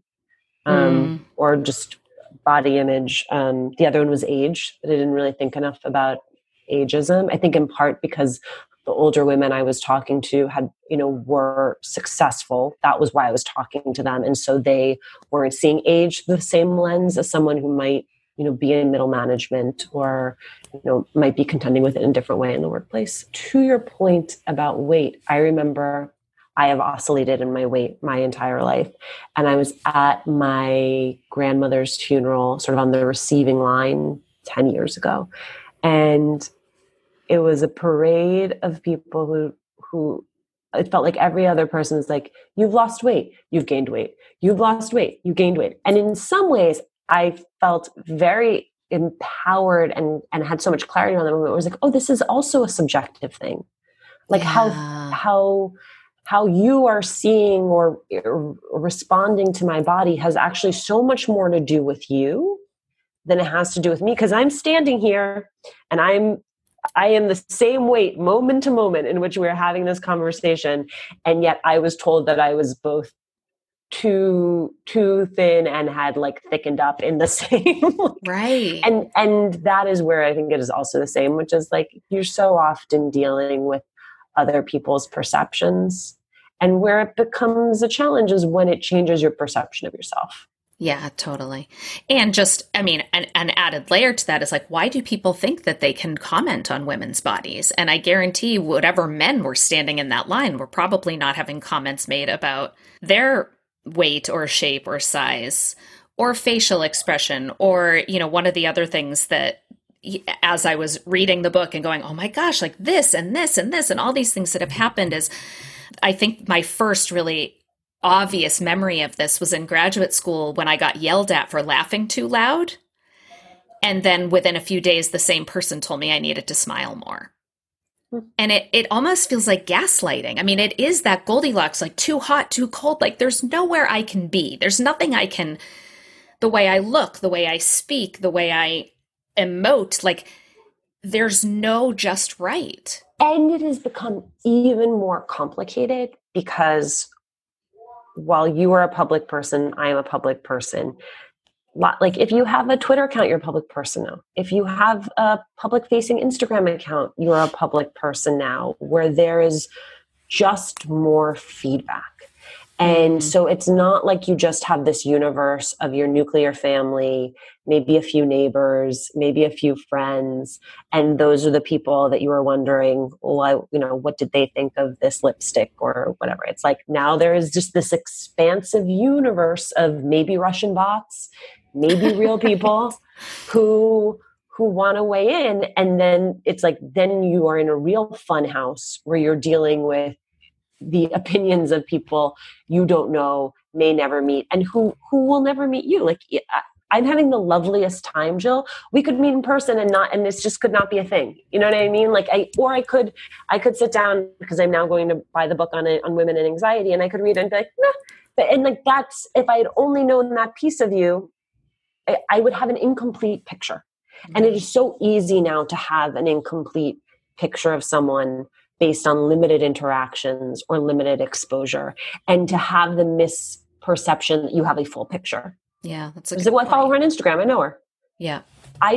or just body image. The other one was age, but I didn't really think enough about ageism. I think in part because the older women I was talking to had, were successful. That was why I was talking to them. And so they weren't seeing age the same lens as someone who might, be in middle management or, might be contending with it in a different way in the workplace. To your point about weight, I remember I have oscillated in my weight my entire life. And I was at my grandmother's funeral, sort of on the receiving line 10 years ago. And it was a parade of people who it felt like every other person was like, you've lost weight, you've gained weight, you've lost weight, you gained weight. And in some ways, I felt very empowered and had so much clarity on the moment. It was like, oh, this is also a subjective thing. Like how you are seeing or responding to my body has actually so much more to do with you than it has to do with me. Because I'm standing here and I am the same weight moment to moment in which we're having this conversation. And yet I was told that I was both too thin and had like thickened up in the same. Right. And that is where I think it is also the same, which is like, you're so often dealing with other people's perceptions, and where it becomes a challenge is when it changes your perception of yourself. Yeah, totally. And just, I mean, an added layer to that is like, why do people think that they can comment on women's bodies? And I guarantee whatever men were standing in that line were probably not having comments made about their weight or shape or size or facial expression or, one of the other things that as I was reading the book and going, oh my gosh, like this and this and this and all these things that have happened is, I think my first really obvious memory of this was in graduate school when I got yelled at for laughing too loud. And then within a few days, the same person told me I needed to smile more. And it almost feels like gaslighting. I mean, it is that Goldilocks, like too hot, too cold. Like there's nowhere I can be. There's nothing I can, the way I look, the way I speak, the way I emote, like there's no just right. And it has become even more complicated because while you are a public person, I am a public person. Like if you have a Twitter account, you're a public person now. If you have a public facing Instagram account, you're a public person now, where there is just more feedback. And so it's not like you just have this universe of your nuclear family, maybe a few neighbors, maybe a few friends. And those are the people that you were wondering, well, what did they think of this lipstick or whatever? It's like now there is just this expansive universe of maybe Russian bots, maybe real people who want to weigh in. And then it's like, then you are in a real fun house where you're dealing with the opinions of people you don't know, may never meet, and who will never meet you. Like I'm having the loveliest time, Jill. We could meet in person and this just could not be a thing. You know what I mean? Like I could sit down because I'm now going to buy the book on women and anxiety, and I could read it and be like, nah. And like that's, if I had only known that piece of you, I would have an incomplete picture. And it is so easy now to have an incomplete picture of someone based on limited interactions or limited exposure, and to have the misperception that you have a full picture. Yeah, that's a good good point. I follow her on Instagram. I know her. Yeah. I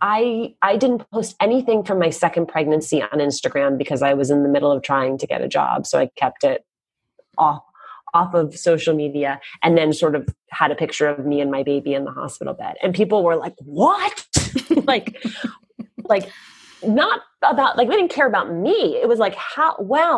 didn't post anything from my second pregnancy on Instagram because I was in the middle of trying to get a job. So I kept it off of social media, and then sort of had a picture of me and my baby in the hospital bed. And people were like, what? like not about like, they didn't care about me. It was like, how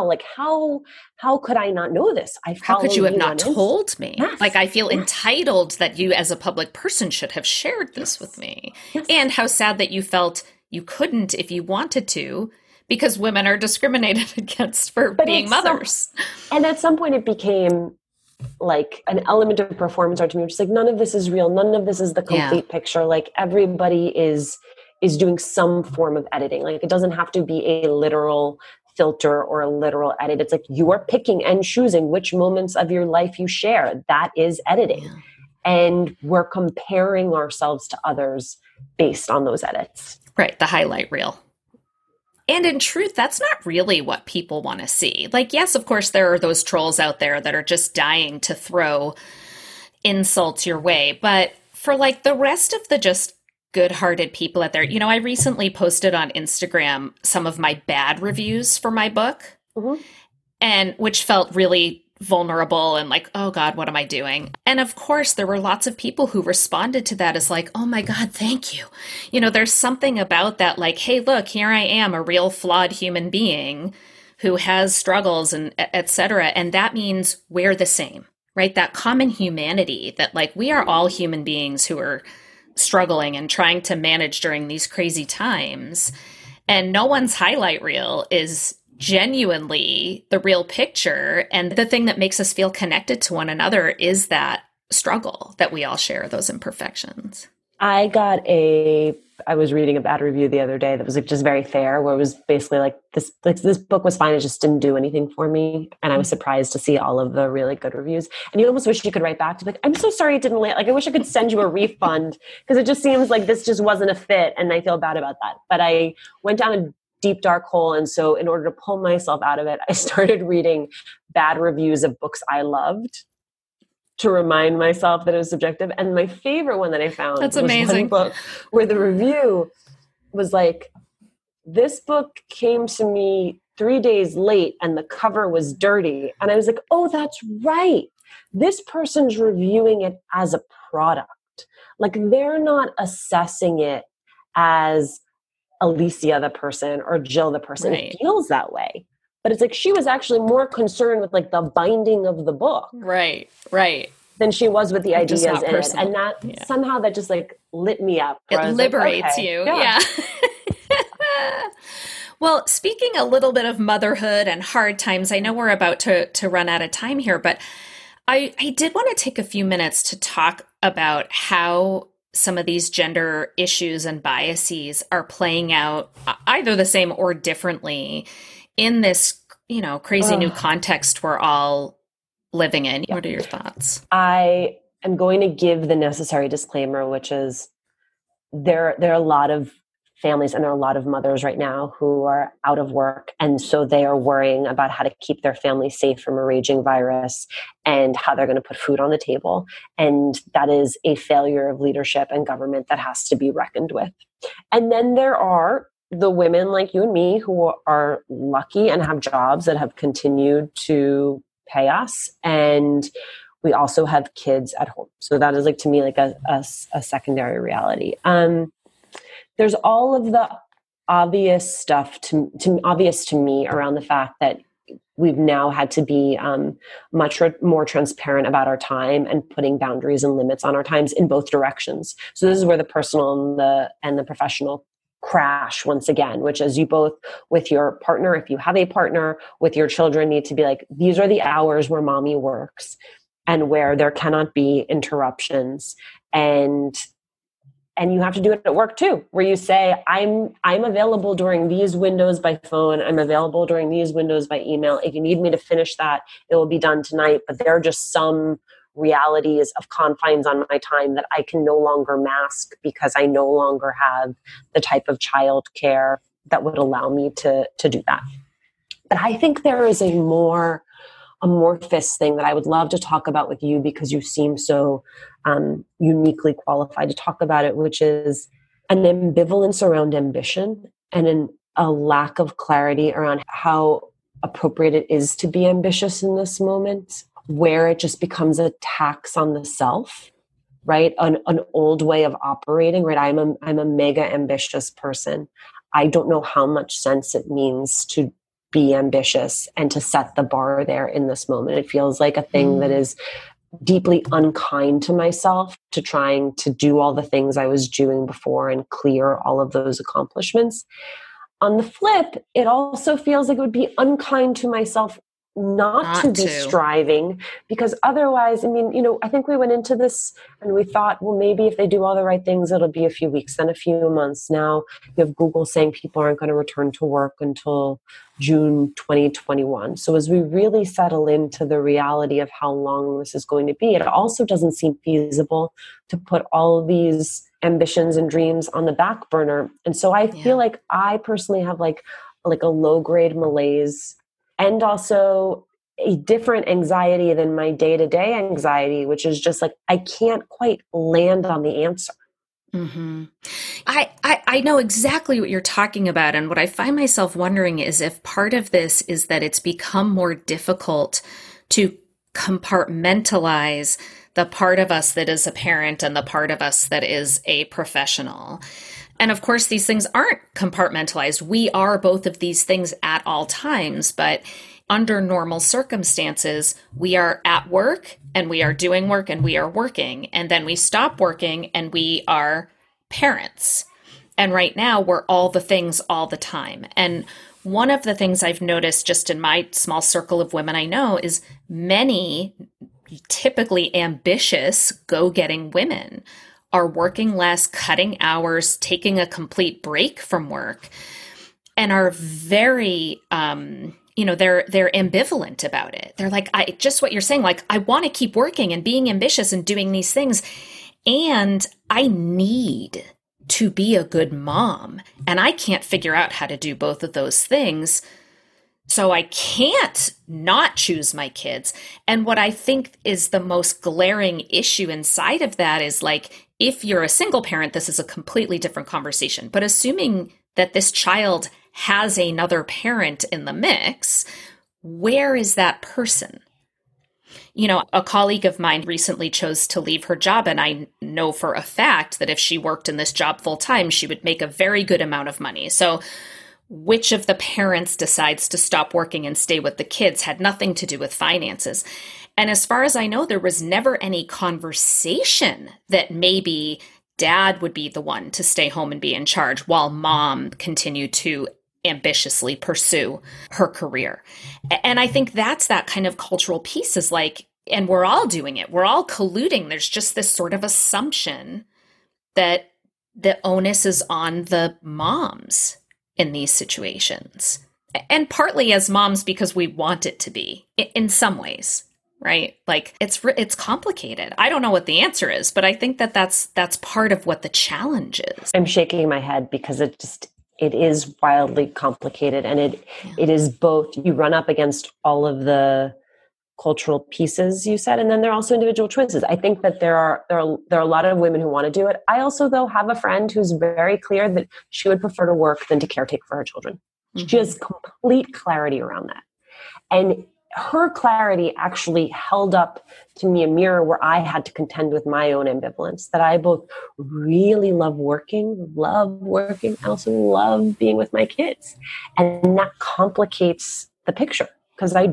could I not know this? How could you have not on told me? Yes. Like, I feel entitled that you as a public person should have shared this with me. Yes. And how sad that you felt you couldn't if you wanted to, because women are discriminated against for being mothers. And at some point it became like an element of performance art to me, which is like, none of this is real. None of this is the complete picture. Like, everybody is doing some form of editing. Like, it doesn't have to be a literal filter or a literal edit. It's like, you are picking and choosing which moments of your life you share. That is editing. Yeah. And we're comparing ourselves to others based on those edits. Right. The highlight reel. And in truth, that's not really what people want to see. Like, yes, of course, there are those trolls out there that are just dying to throw insults your way. But for like the rest of the just good-hearted people out there, you know, I recently posted on Instagram some of my bad reviews for my book, and which felt really vulnerable and like, oh God, what am I doing? And of course, there were lots of people who responded to that as like, oh my God, thank you. You know, there's something about that, like, hey, look, here I am, a real flawed human being who has struggles and et cetera. And that means we're the same, right? That common humanity that like, we are all human beings who are struggling and trying to manage during these crazy times. And no one's highlight reel is genuinely the real picture. And the thing that makes us feel connected to one another is that struggle that we all share, those imperfections. I was reading a bad review the other day that was like just very fair, where it was basically like this book was fine. It just didn't do anything for me. And I was surprised to see all of the really good reviews. And you almost wish you could write back to like, I'm so sorry it didn't land. Like, I wish I could send you a refund, because it just seems like this just wasn't a fit. And I feel bad about that. But I went down a deep, dark hole. And so in order to pull myself out of it, I started reading bad reviews of books I loved to remind myself that it was subjective. And my favorite one that I found was one book where the review was like, this book came to me 3 days late and the cover was dirty. And I was like, oh, that's right. This person's reviewing it as a product. Like, they're not assessing it as Alicia the person or Jill the person. Right. It feels that way. But it's like she was actually more concerned with like the binding of the book. Right. Than she was with the ideas in it. And that somehow that just like lit me up. It liberates you. Yeah. Well, speaking a little bit of motherhood and hard times, I know we're about to run out of time here, but I did want to take a few minutes to talk about how some of these gender issues and biases are playing out either the same or differently in this, you know, crazy new context we're all living in. What are your thoughts? I am going to give the necessary disclaimer, which is there are a lot of families and there are a lot of mothers right now who are out of work. And so they are worrying about how to keep their family safe from a raging virus and how they're going to put food on the table. And that is a failure of leadership and government that has to be reckoned with. And then there are the women like you and me who are lucky and have jobs that have continued to pay us. And we also have kids at home. So that is like, to me, like a secondary reality. There's all of the obvious stuff obvious to me around the fact that we've now had to be much more transparent about our time and putting boundaries and limits on our times in both directions. So this is where the personal and the professional crash once again, which is you both with your partner, if you have a partner, with your children, need to be like, these are the hours where mommy works and where there cannot be interruptions. And you have to do it at work too, where you say, I'm available during these windows by phone. I'm available during these windows by email. If you need me to finish that, it will be done tonight. But there are just some realities of confines on my time that I can no longer mask because I no longer have the type of childcare that would allow me to do that. But I think there is a more amorphous thing that I would love to talk about with you because you seem so uniquely qualified to talk about it, which is an ambivalence around ambition and a lack of clarity around how appropriate it is to be ambitious in this moment, where it just becomes a tax on the self, right? An old way of operating, right? I'm a mega ambitious person. I don't know how much sense it means to be ambitious and to set the bar there in this moment. It feels like a thing that is deeply unkind to myself, to trying to do all the things I was doing before and clear all of those accomplishments. On the flip, it also feels like it would be unkind to myself not to be striving, because otherwise, I mean, I think we went into this and we thought, well, maybe if they do all the right things, it'll be a few weeks, then a few months. Now you have Google saying people aren't going to return to work until June 2021. So as we really settle into the reality of how long this is going to be, it also doesn't seem feasible to put all of these ambitions and dreams on the back burner. And so I feel like I personally have like a low grade malaise, and also a different anxiety than my day-to-day anxiety, which is just like, I can't quite land on the answer. Mm-hmm. I know exactly what you're talking about. And what I find myself wondering is if part of this is that it's become more difficult to compartmentalize the part of us that is a parent and the part of us that is a professional. And of course, these things aren't compartmentalized. We are both of these things at all times, but under normal circumstances, we are at work and we are doing work and we are working. And then we stop working and we are parents. And right now, we're all the things all the time. And one of the things I've noticed just in my small circle of women I know is many typically ambitious, go-getting women are working less, cutting hours, taking a complete break from work, and are very, they're ambivalent about it. They're like, just what you're saying, like, I want to keep working and being ambitious and doing these things, and I need to be a good mom, and I can't figure out how to do both of those things. So I can't not choose my kids. And what I think is the most glaring issue inside of that is like, if you're a single parent, this is a completely different conversation. But assuming that this child has another parent in the mix, where is that person? A colleague of mine recently chose to leave her job, and I know for a fact that if she worked in this job full time, she would make a very good amount of money. So which of the parents decides to stop working and stay with the kids had nothing to do with finances. And as far as I know, there was never any conversation that maybe dad would be the one to stay home and be in charge while mom continued to ambitiously pursue her career. And I think that's that kind of cultural piece is like, and we're all doing it. We're all colluding. There's just this sort of assumption that the onus is on the moms in these situations. And partly as moms because we want it to be in some ways, right? Like it's complicated. I don't know what the answer is, but I think that's part of what the challenge is. I'm shaking my head because it is wildly complicated, and it is both, you run up against all of the cultural pieces you said, and then there are also individual choices. I think that there are a lot of women who want to do it. I also, though, have a friend who's very clear that she would prefer to work than to caretake for her children. Mm-hmm. She has complete clarity around that. And her clarity actually held up to me a mirror where I had to contend with my own ambivalence, that I both really love working, I also love being with my kids. And that complicates the picture, because I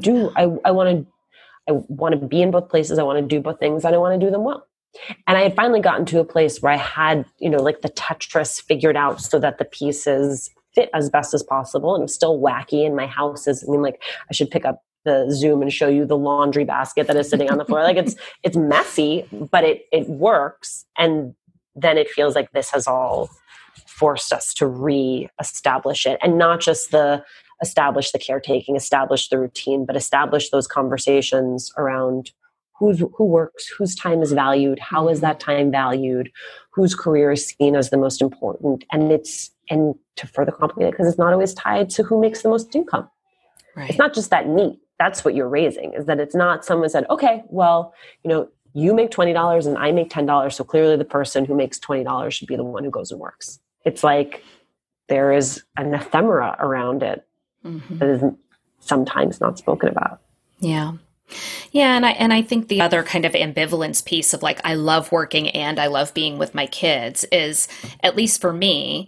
want to be in both places. I want to do both things, and I want to do them well. And I had finally gotten to a place where I had, like the Tetris figured out so that the pieces fit as best as possible. And it was still wacky. And my house is, I should pick up the Zoom and show you the laundry basket that is sitting on the floor. Like it's messy, but it works. And then it feels like this has all forced us to re-establish it, and not just establish the caretaking, establish the routine, but establish those conversations around who works, whose time is valued, how is that time valued, whose career is seen as the most important. And to further complicate it, because it's not always tied to who makes the most income. Right. It's not just that neat. That's what you're raising, is that it's not someone said, okay, well, you make $20 and I make $10. So clearly the person who makes $20 should be the one who goes and works. It's like there is an ephemera around it. Mm-hmm. That is sometimes not spoken about. Yeah. Yeah. And I think the other kind of ambivalence piece of like, I love working and I love being with my kids is, at least for me,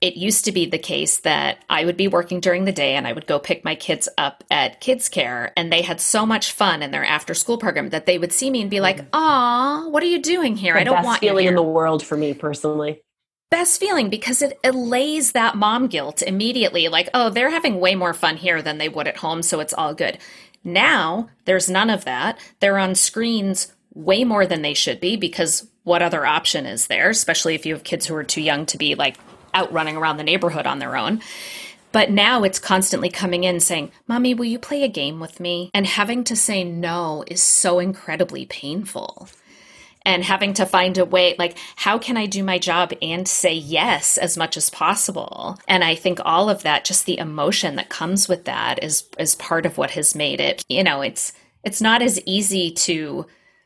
it used to be the case that I would be working during the day and I would go pick my kids up at Kids Care, and they had so much fun in their after school program that they would see me and be like, "Aw, what are you doing here? I don't want you here." Best feeling in the world for me personally. Best feeling, because it allays that mom guilt immediately. Like, oh, they're having way more fun here than they would at home, so it's all good. Now there's none of that. They're on screens way more than they should be, because what other option is there, especially if you have kids who are too young to be like out running around the neighborhood on their own. But now it's constantly coming in saying, "Mommy, will you play a game with me?" And having to say no is so incredibly painful. And having to find a way, like, how can I do my job and say yes as much as possible? And I think all of that, just the emotion that comes with that is part of what has made it, it's not as easy to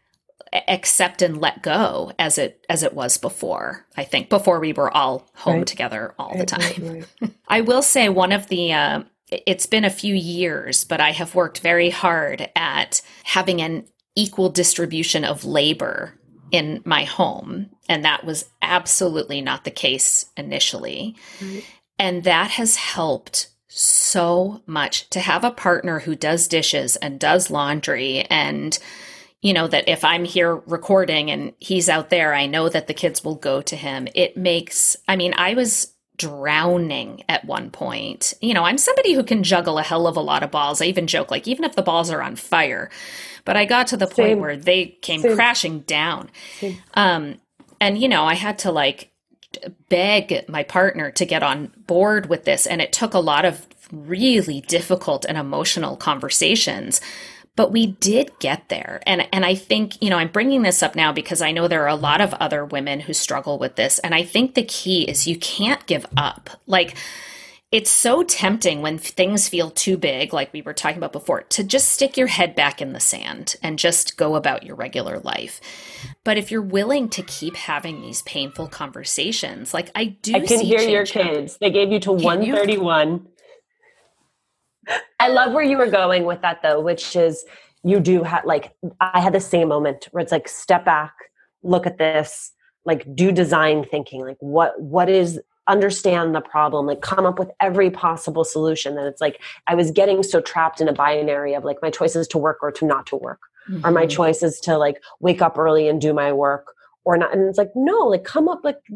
accept and let go as it was before. I think before we were all home together all the time. Right. I will say one of the, it's been a few years, but I have worked very hard at having an equal distribution of labor in my home. And that was absolutely not the case initially. Right. And that has helped so much to have a partner who does dishes and does laundry, and that if I'm here recording and he's out there, I know that the kids will go to him. It makes, I was drowning at one point. I'm somebody who can juggle a hell of a lot of balls. I even joke, like, even if the balls are on fire, but I got to the point where they came crashing down. And, I had to like beg my partner to get on board with this. And it took a lot of really difficult and emotional conversations. But we did get there. And I think, I'm bringing this up now because I know there are a lot of other women who struggle with this. And I think the key is you can't give up. Like, it's so tempting when things feel too big, like we were talking about before, to just stick your head back in the sand and just go about your regular life. But if you're willing to keep having these painful conversations, like I can hear your kids. They gave you to 131. I love where you were going with that, though, which is you do have, like, I had the same moment where it's like, step back, look at this, like, do design thinking, like what is, understand the problem, like come up with every possible solution. That it's like, I was getting so trapped in a binary of like, my choice is to work or to not to work, or my choice is to like wake up early and do my work or not. And it's like, no, like come up, like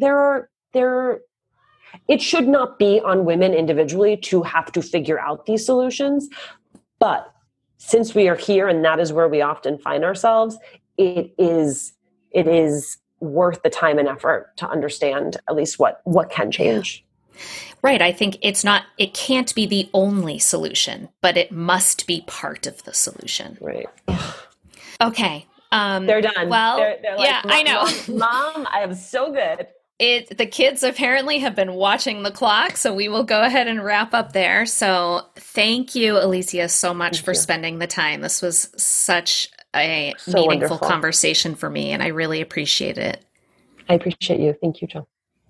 it should not be on women individually to have to figure out these solutions. But since we are here and that is where we often find ourselves, it is worth the time and effort to understand at least what can change. Right. I think it can't be the only solution, but it must be part of the solution. Right. Okay. They're done. Well, they're like, yeah, I know. Mom, I am so good. The kids apparently have been watching the clock, so we will go ahead and wrap up there. So thank you, Alicia, so much for spending the time. This was such a meaningful conversation for me, and I really appreciate it. I appreciate you. Thank you, Jill.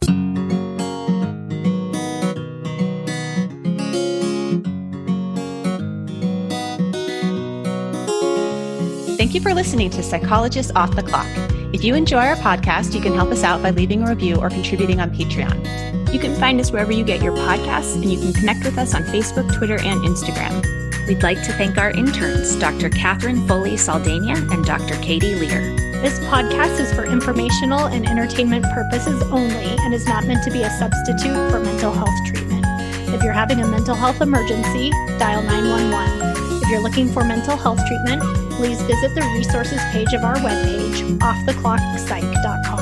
Thank you for listening to Psychologists Off the Clock. If you enjoy our podcast, you can help us out by leaving a review or contributing on Patreon. You can find us wherever you get your podcasts, and you can connect with us on Facebook, Twitter, and Instagram. We'd like to thank our interns, Dr. Catherine Foley-Saldana and Dr. Katie Lear. This podcast is for informational and entertainment purposes only and is not meant to be a substitute for mental health treatment. If you're having a mental health emergency, dial 911. If you're looking for mental health treatment, please visit the resources page of our webpage, offtheclockpsych.com.